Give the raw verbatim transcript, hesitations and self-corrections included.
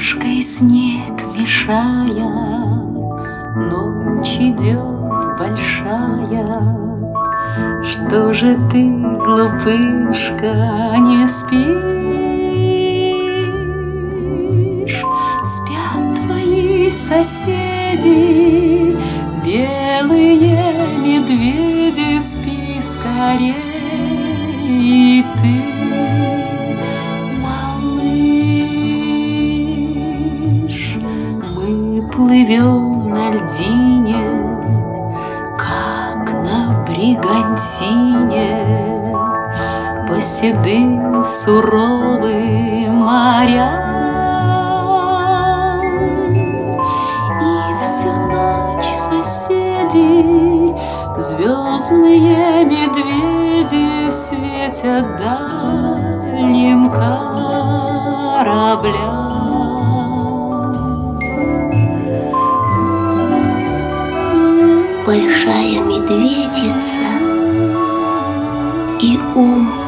Ложкой снег мешая, ночь идет большая. Что же ты, глупышка, не спишь? Спят твои соседи, белые медведи, спи скорей и ты, малыш. Мы плывем на льдине, как на бригантине, по седым суровым морям. И всю ночь соседи, звездные медведи, светят дальним кораблям. Большая медведица и ум